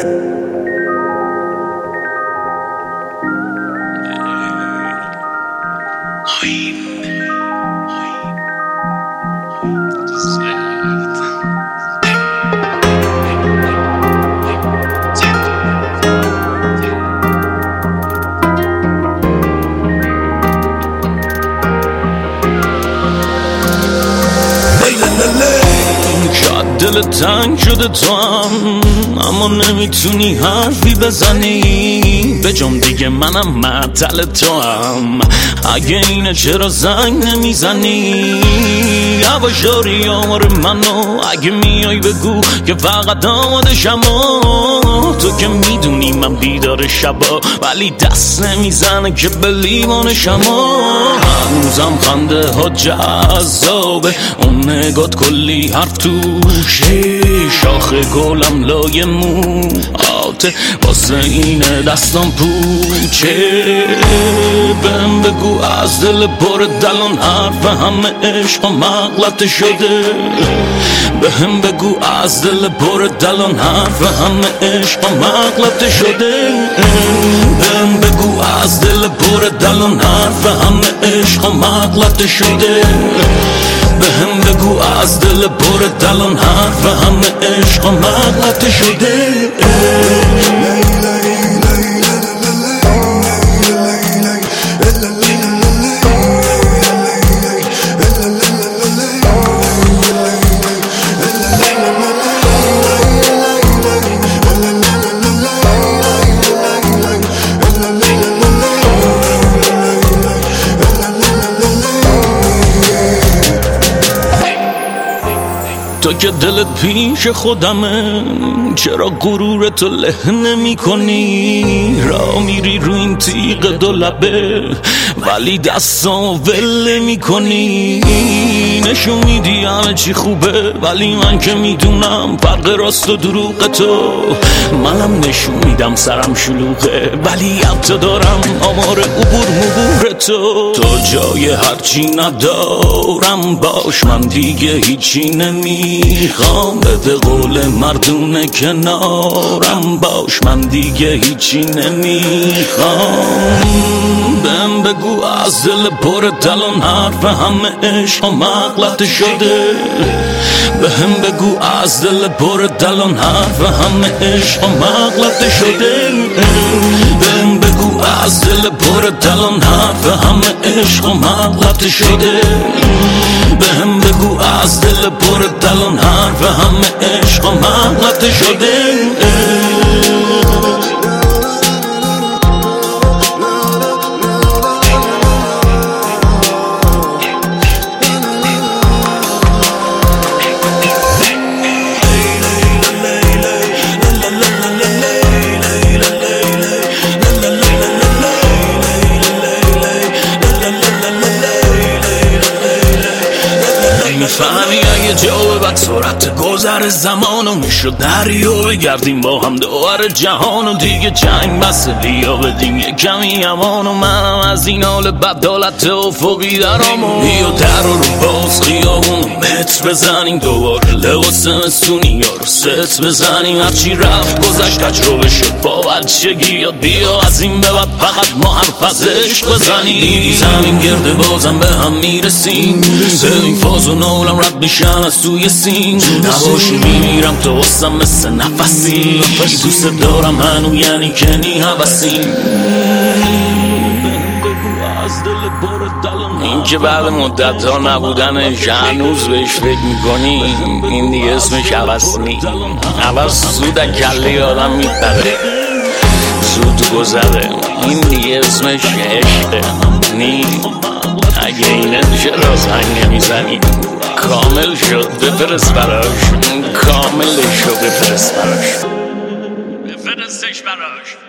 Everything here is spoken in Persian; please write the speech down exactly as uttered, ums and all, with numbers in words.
دل تنگ شده تو هم، اما نمیتونی حرفی بزنی به جام دیگه منم معطل تو هم. اگه اینه چرا زنگ نمیزنی؟ یواشاری آمار منو اگه میای بگو که فقط آمادشم. تو که میدونی من بیدار شبا، ولی دست نمیزنه که به لیوانشم. هنوزم خنده ها جذابه، اون نگات کلی حرف توشه. شاخ گلم لای موهاته، واسه اینه دستم پوچه. بهم بگو از دل پر دلان حرف همه عشق مغلطه شده. بهم بگو از دل پر دلان حرف همه عشق مغلطه شده. بهم بگو از دل پر دلان حرف همه عشق مغلطه شده. بهم بگو از دل پر دلان حرف همه عشق مغلطه شده. تو که دلت پیش خودمه، چرا غرور تو له نمی کنی؟ را میری رو این تیغ دو لبه، ولی دستامو ول نمی کنی. نشون میدی همه چی خوبه، ولی من که میدونم فرق راست و دروغ تو. منم نشون میدم سرم شلوغه، ولی حتی دارم آمار عبور مبور تو. تو جای هرچی ندارم باش، من دیگه هیچی نمیخوام. به قول مردونه کنارم باش، من دیگه هیچی نمیخوام. بهم بگو از دل پر دلان حرف همه عشق مغلطه شده. بهم بگو از دل پر دلان حرف همه عشق مغلطه شده. بهم بگو از دل پر دلان حرف همه عشق مغلطه شده. بهم بگو از دل پر دلان حرف همه عشق مغلطه شده. میفهمی اگه جا بعد سرعت گذر زمانو میشد دریا بگردیم با هم دوار جهانو. دیگه جنگ بس بیا بدیم یه کمی امانو. منم از این حال بدالت افقی درامو. بیا در رو باز خیابونو متر بزنیم، دوباره لباس مستونی یا رو ست بزنیم. هرچی رفت گذشت تجربه شد با بچگی یاد. بیا از این به بعد فقط ما حرف از عشق بزنیم. زمین گرده بازم به هم میرسیم، ببین فاز و نولم رد میشن از توی سین. نباشی میمیرم تو واسم مثل نفسی. دوست دارم هنو یعنی کنی حوثیم. این که بعد مدت ها نبودنش هنوز بهش فکر میکنی، این دیگه اسمش حوث نی. حوث زود کله آدم میپره، زود گذره. این دیگه اسمش عشقه نی. اگه اینه چرا زنگ نمیزنی؟ کامل شد بفرست براش، کاملش شد بفرست براش، بفرستش براش.